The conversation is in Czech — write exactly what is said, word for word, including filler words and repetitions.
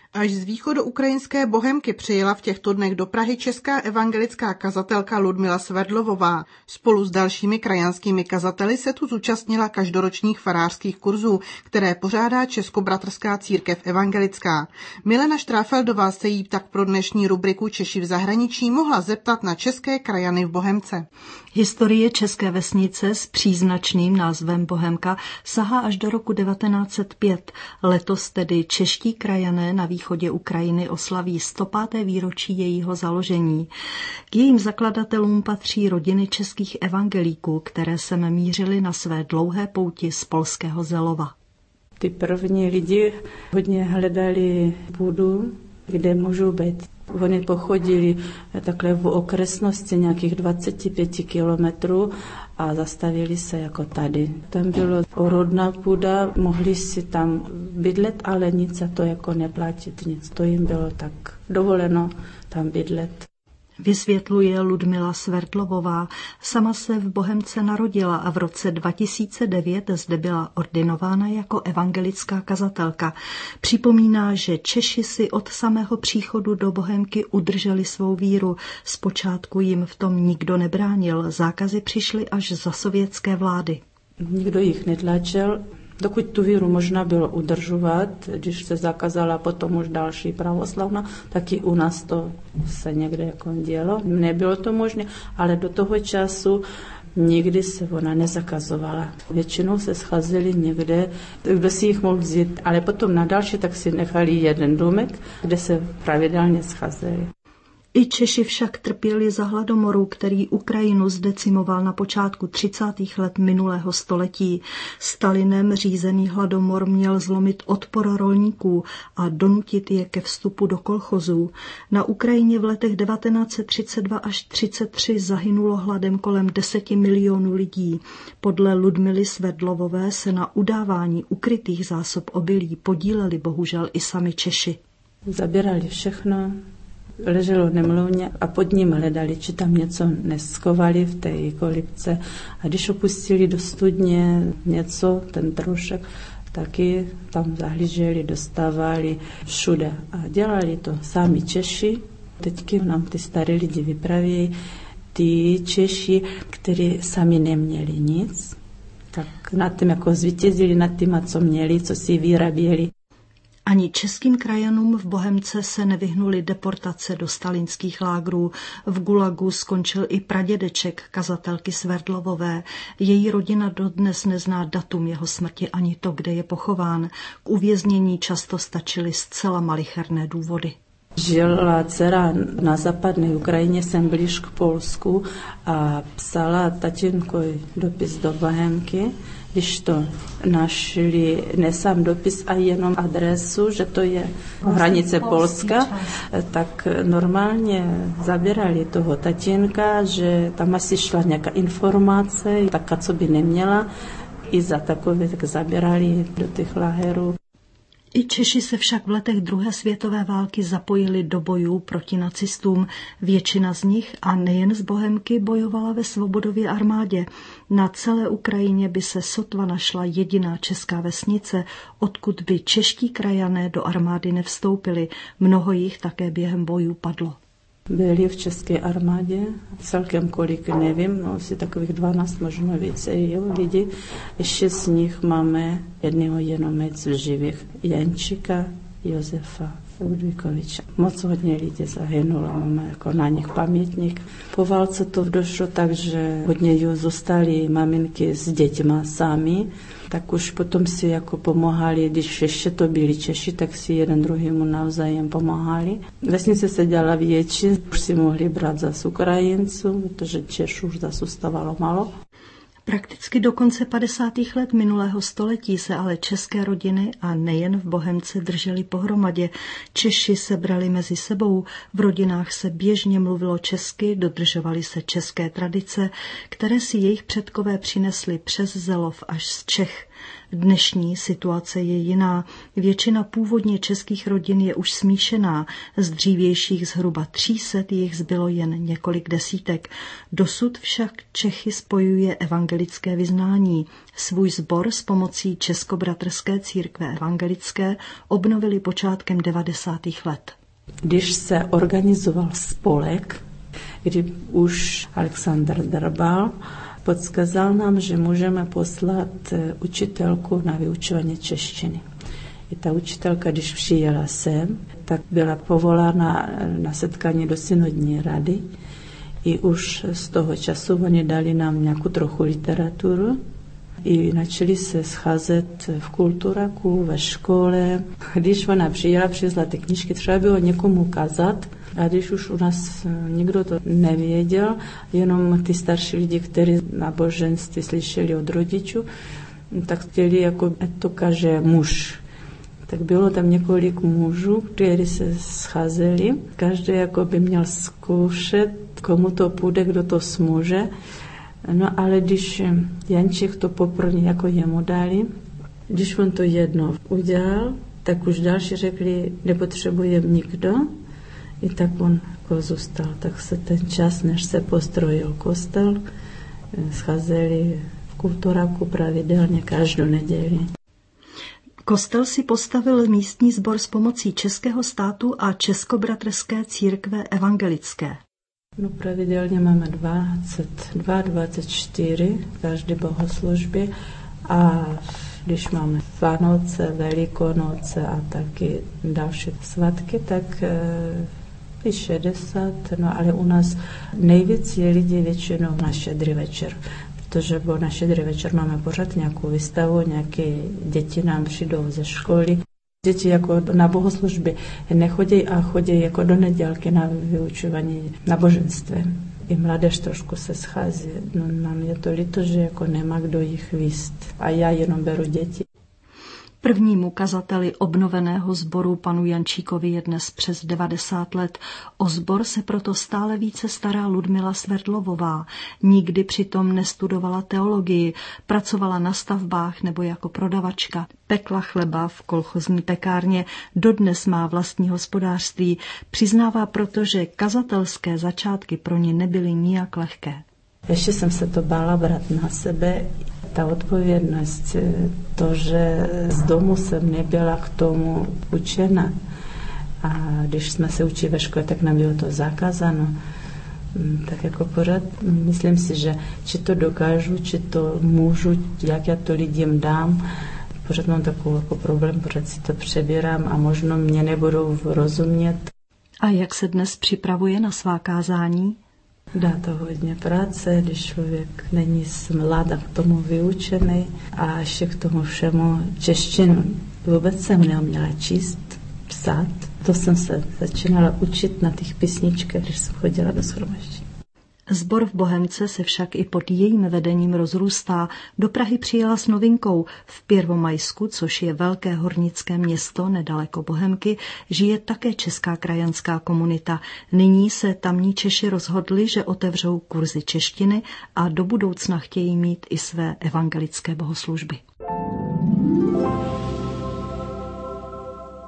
Až z východoukrajinské Bohemky přijela v těchto dnech do Prahy česká evangelická kazatelka Ludmila Sverdlovová. Spolu s dalšími krajanskými kazateli se tu zúčastnila každoročních farářských kurzů, které pořádá Českobratrská církev evangelická. Milena Štráfeldová se jí tak pro dnešní rubriku Češi v zahraničí mohla zeptat na české krajany v Bohemce. Historie české vesnice s příznačným názvem Bohemka sahá až do roku devatenáct set pět. Letos tedy čeští krajané na východě Ukrajiny oslaví sto páté výročí jejího založení. K jejím zakladatelům patří rodiny českých evangelíků, které sem mířily na své dlouhé pouti z polského Zelova. Ty první lidi hodně hledali půdu, kde můžou být. Oni pochodili takhle v okresnosti nějakých dvacet pět kilometrů a zastavili se jako tady. Tam bylo orodná půda, mohli si tam bydlet, ale nic za to jako neplatit, nic. To jim bylo tak dovoleno tam bydlet. Vysvětluje Ludmila Sverdlovová. Sama se v Bohemce narodila a v roce dva tisíce devět zde byla ordinována jako evangelická kazatelka. Připomíná, že Češi si od samého příchodu do Bohemky udrželi svou víru. Zpočátku jim v tom nikdo nebránil. Zákazy přišly až za sovětské vlády. Nikdo jich netlačil. Dokud tu víru možná bylo udržovat, když se zakázala potom už další pravoslavná, tak i u nás to se někde jako dělo. Nebylo to možné, ale do toho času nikdy se ona nezakazovala. Většinou se scházeli někde, kdo si jich mohl vzít, ale potom na další tak si nechali jeden domek, kde se pravidelně scházeli. I Češi však trpěli za hladomoru, který Ukrajinu zdecimoval na počátku třicátých let minulého století. Stalinem řízený hladomor měl zlomit odpor rolníků a donutit je ke vstupu do kolchozů. Na Ukrajině v letech devatenáct set třicet dva až třicet tři zahynulo hladem kolem deseti milionů lidí. Podle Ludmily Sverdlovové se na udávání ukrytých zásob obilí podíleli bohužel i sami Češi. Zabírali všechno. Leželo nemluvně a pod ním hledali, či tam něco neschovali v té kolibce. A když opustili do studně něco, ten trošek, taky tam zahlíželi, dostávali všude. A dělali to sami Češi. Teďky nám ty staré lidi vypraví, ty Češi, kteří sami neměli nic, tak nad tím jako zvítězili nad tím, co měli, co si vyráběli. Ani českým krajanům v Bohemce se nevyhnuli deportace do stalinských lágrů. V Gulagu skončil i pradědeček kazatelky Sverdlovové. Její rodina dodnes nezná datum jeho smrti ani to, kde je pochován. K uvěznění často stačily zcela malicherné důvody. Žila dcera na západní Ukrajině, jsem blíž k Polsku a psala tatínkovi dopis do Bohemky. Když to našli, ne sám dopis, a jenom adresu, že to je hranice Polska, tak normálně zabírali toho tatínka, že tam asi šla nějaká informace, taká, co by neměla, i za takové, tak zabírali do těch láherů. I Češi se však v letech druhé světové války zapojili do bojů proti nacistům. Většina z nich, a nejen z Bohemky, bojovala ve Svobodově armádě. Na celé Ukrajině by se sotva našla jediná česká vesnice, odkud by čeští krajané do armády nevstoupili. Mnoho jich také během bojů padlo. Byli v české armádě, celkem kolik nevím, no asi takových dvanáct, možná více jo, lidí. Ještě z nich máme jednoho jenom v živých, Jančíka Josefa Ludvíkoviča. Moc hodně lidí zahynulo, máme jako na nich pamětník. Po válce to došlo tak, že hodně zůstali maminky s děťma sami, tak už potom si jako pomáhali, když ještě to byli Češi, tak si jeden druhému navzájem pomáhali. Vesnice se dělala větší, už si mohli brát zas Ukrajinců, protože Češů už zase zůstávalo málo. Prakticky do konce padesátých let minulého století se ale české rodiny a nejen v Bohemce drželi pohromadě. Češi se brali mezi sebou, v rodinách se běžně mluvilo česky, dodržovaly se české tradice, které si jejich předkové přinesli přes Zelov až z Čech. Dnešní situace je jiná. Většina původně českých rodin je už smíšená. Z dřívějších zhruba tří set jich zbylo jen několik desítek. Dosud však Čechy spojuje evangelické vyznání. Svůj sbor s pomocí Českobratrské církve evangelické obnovili počátkem devadesátých let. Když se organizoval spolek, kdy už Alexander Drbal podskazal nám, že můžeme poslat učitelku na vyučování češtiny. I ta učitelka, když přijela sem, tak byla povolána na setkání do synodní rady. I už z toho času oni dali nám nějakou trochu literaturu. I začali se scházet v kulturaku, ve škole. Když ona přijela, přivezla ty knížky, třeba bylo někomu kazat. A když už u nás nikdo to nevěděl, jenom ty starší lidi, kteří náboženství slyšeli od rodičů, tak chtěli, jako to kaže muž. Tak bylo tam několik mužů, kteří se scházeli. Každý jako by měl zkoušet, komu to půjde, kdo to smůže. No ale když Jančík to poprvé jako jemu dali, když on to jedno udělal, tak už další řekli, nepotřebuje nikdo. I tak on jako zůstal. Tak se ten čas, než se postrojil kostel, scházeli v kulturaku pravidelně každou neděli. Kostel si postavil místní sbor s pomocí českého státu a Českobratrské církve evangelické. No pravidelně máme dvacet dva, dvacet čtyři každé bohoslužby a když máme Vánoce, Velikonoce a taky další svatky, tak i šedesát, no ale u nás nejvíc je lidí většinou na štědrý večer, protože bo na štědrý večer máme pořád nějakou výstavu, nějaké děti nám přijdou ze školy. Děti jako na bohoslužby nechodí a chodí jako do nedělky na vyučování náboženství. I mládež trošku se schází. No, nám je to líto, že jako nemá kdo jich víst. A já jenom beru děti. Prvnímu kazateli obnoveného sboru panu Jančíkovi je dnes přes devadesát let. O sbor se proto stále více stará Ludmila Sverdlovová. Nikdy přitom nestudovala teologii, pracovala na stavbách nebo jako prodavačka. Pekla chleba v kolchozní pekárně, dodnes má vlastní hospodářství. Přiznává proto, že kazatelské začátky pro ně nebyly nijak lehké. Ještě jsem se to bála brát na sebe. Ta odpovědnost, to, že z domu jsem nebyla k tomu učena. A když jsme se učili ve škole, tak nám bylo to zakázáno. Tak jako pořád myslím si, že či to dokážu, či to můžu, jak já to lidem dám. Pořád mám takový jako problém, pořád si to přebírám a možno mě nebudou rozumět. A jak se dnes připravuje na svá kázání? Dá to hodně práce, když člověk není z mláda k tomu vyučený a ještě k tomu všemu češtinu. Vůbec jsem neuměla číst, psát. To jsem se začínala učit na těch písničkách, když jsem chodila do shromaždění. Sbor v Bohemce se však i pod jejím vedením rozrůstá. Do Prahy přijela s novinkou. V Pierwomajsku, což je velké hornické město nedaleko Bohemky, žije také česká krajanská komunita. Nyní se tamní Češi rozhodli, že otevřou kurzy češtiny a do budoucna chtějí mít i své evangelické bohoslužby.